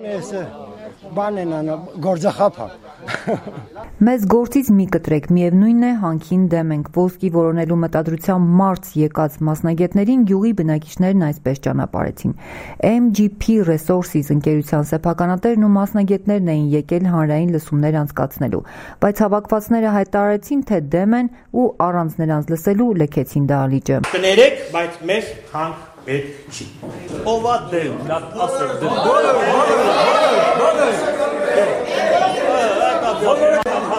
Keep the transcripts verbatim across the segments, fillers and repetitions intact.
Բան են անը գործախապ է։ Մեզ գործից մի կտրեք, միևնույն է հանքին դեմ ենք, ոսկի որոնելու մտադրությամբ մարզ եկած մասնագետներին գյուղի բնակիչներն այսպես ճանապարհեցին։ M G P Resources ընկերության սեփականատերն ու մասնագետներն էին եկել հանրային լսումներ անցկացնելու, բայց հավաքվածները հայտարարեցին, թե դեմ են ու առանց նրանց լսելու լքեցին դահլիճը։ Կներեք, բայց մեզ հանք պետք չի։ Ով է դեմ, ասեք դեմ։ Բոլորը, բոլորը, բոլորը։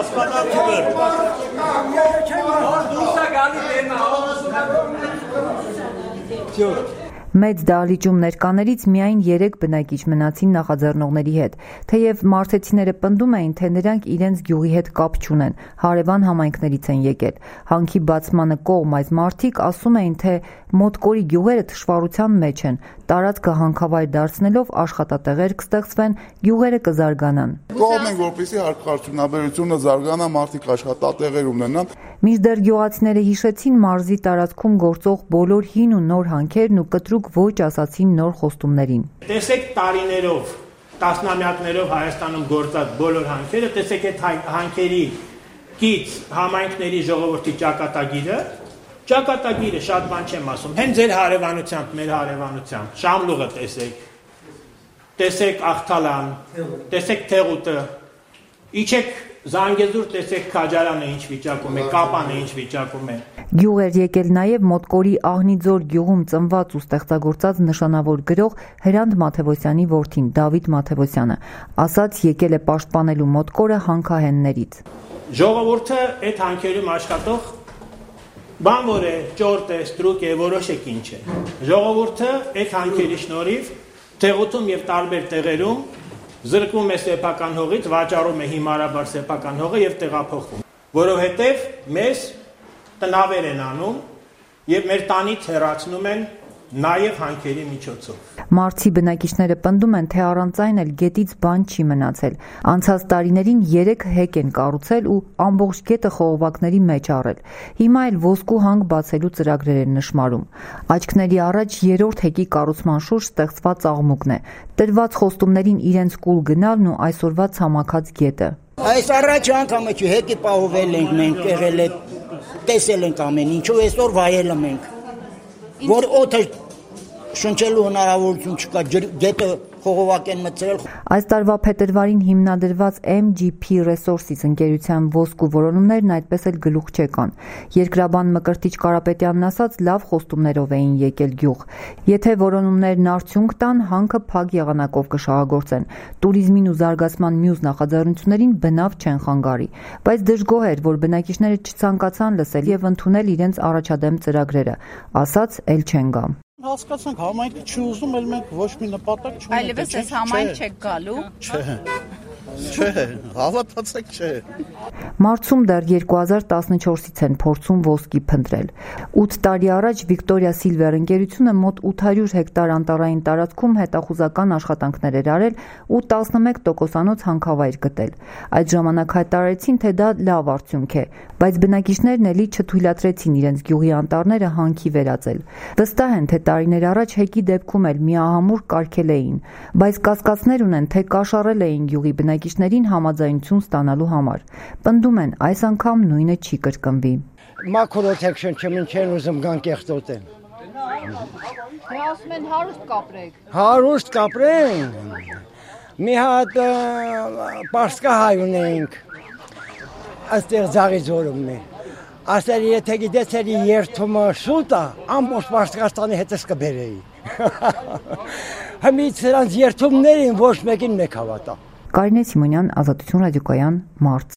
Մեծ դահլիճում ներկաներից միայն երեք բնակիչ մնացին նախաձեռնողների հետ, թեև մարզեցիները պնդում էին, թե նրանք իրենց գյուղի հետ կապ չունեն, հարևան համայնքներից են եկել։ Հանքի բացմանը կողմ այս մարդիկ ասում էին, թե Մոտկորի գյուղերը թշվառության մեջ են, տարածքը հանքավայր դարձնելով աշխատատեղեր կստեղծվեն, գյուղերը կզարգանան։ Կողմ են, որպեսզի արդյունաբերությունը զարգանա, մարդիկ աշխատատեղեր ունենան։ Մինչդեռ գյուղացիները հիշեցին մարզի տարածքում գործող բոլոր հին ու նոր հանքերն ու կտրուկ ոչ ասացին նոր խոստումներին։ Տեսեք տարիներով, տասնամյակներով Հայաստանում գործած բոլոր հանքերը, տեսեք այդ հանքերի կից համայնքների ժողովրդի ճակատագիրը, ճակատագիրը շատ բան չեմ ասում, հենց ձեր հարևանությամբ, մեր հարևանությամբ, Շամլուղը տեսեք, տեսեք Աղթալան, տեսեք Թեղուտը, իջեք Զանգեզուր, տեսեք Քաջարանը ինչ վիճակում է, Կապանը ինչ վիճակում է։ Գյուղ էր եկել նաև Մոտկորի Աղնիձոր գյուղում ծնված ու ստեղծագործած նշանավոր գրող Հրանտ Մաթևոսյանի որդին Դավիթ Մաթևոսյանը, ասաց եկել է պաշտպանելու Մոտկորը հանքահեններից։ Ժողովուրդը այդ հանքերում աշխատող բան որ է, ճորտ է, ստրուկ է, որոշեք ինչ է։ Ժողովուրդը այդ հանքերի շնորհիվ Թեղուտում եւ տարբեր տեղերում զրկվում է սեփական հողից, վաճառում է հիմարաբար սեփական հողը եւ տեղափոխվում, որովհետեւ մեզ տնավեր են անում եւ մեր տանից հեռացնում են նաեւ հանքերի միջոցով։ Մարզի բնակիչները պնդում են, թե առանց այն էլ գետից բան չի մնացել։ Անցած տարիներին երեք հեկ են կառուցել ու ամբողջ գետը խողովակների մեջ առել։ Հիմա էլ ոսկու հանք բացելու ծրագրեր են նշմարում։ Աչքների առաջ երրորդ հեկի կառուցման շուրջ ստեղծված աղմուկն է։ Տրված խոստումներին իրենց կուլ գնալն ու այսօրվա ցամաքած գետը։ Այս առաջ անգամը չի հեկի պահովել ենք մենք, եղել է, տեսել ենք ամեն ինչ, ու այսօր վայել ենք։ Որ օդը շնչելու հնարավորություն չկա, գետը խողովակ են մտցրել։ Այս տարվա փետրվարին հիմնադրված M G P Resources ընկերության ոսկու որոնումներն այդպես էլ գլուխ չեկան։ Երկրաբան Մկրտիչ Կարապետյանն ասաց, լավ խոստումներով էին եկել գյուղ։ Եթե որոնումներն արդյունք տան, հանքը փակ եղանակով կշահագործեն։ Տուրիզմին ու զարգացման մյուս նախաձեռնություններին բնավ չեն խանգարի։ Բայց դժգոհ էր, որ բնակիչները չցանկացան լսել եւ ընդունել իրենց առաջադեմ ծրագրերը։ Ասաց, էլ չեն գա։ Հասկացանք, համայնքը չի ուզում, էլ մենք ոչ մի նպատակ չունենք։ Այլևս այս համայնք չեք գալու։ Չէ։ Չէ, հավատացեք չէ։ Մարզում դեռ երկու հազար տասնչորսից են փորձում ոսկի փնտրել։ ութ տարի առաջ Վիկտորիա Սիլվեր ընկերությունը մոտ ութ հարյուր հեկտար անտառային տարածքում հետախուզական աշխատանքներ էր արել ու տասնմեկ տոկոսանոց հանքավայր գտել։ Այդ ժամանակ հայտարարեցին, թե դա լավ արդյունք է, բայց բնակիչներն էլի չթույլատրեցին իրենց գյուղի անտառները հանքի վերածել։ Վստահ են, թե տարիներ առաջ հեկի դեպքում էլ միահամուռ կարգել էին, բայց կասկածներ ունեն, թե կաշառել էին գյուղի բնակիչներին համաձայնություն ստանալու համար։ Պնդում են, այս անգամ նույնը չի կրկնվի։ Մակրոթեքշն չմին չեն ուզում գան կեղտոտեն։ Դե ասում են հարուստ կապրեք։ Հարուստ կապրենք։ Մի հատ պարսկա հայ ունենք, այստեղ ձաղի ձորում է։ Ասել եթե գիտես էլի երթումը շուտ է, ամբողջ Պարսկաստանի հետս կբերեի։ Հիմից նրանց երթումներին ոչ մեկին մեկ հավատա։ Կարինե Սիմոնյան, Ազատություն ռադիոկայան, մարզ։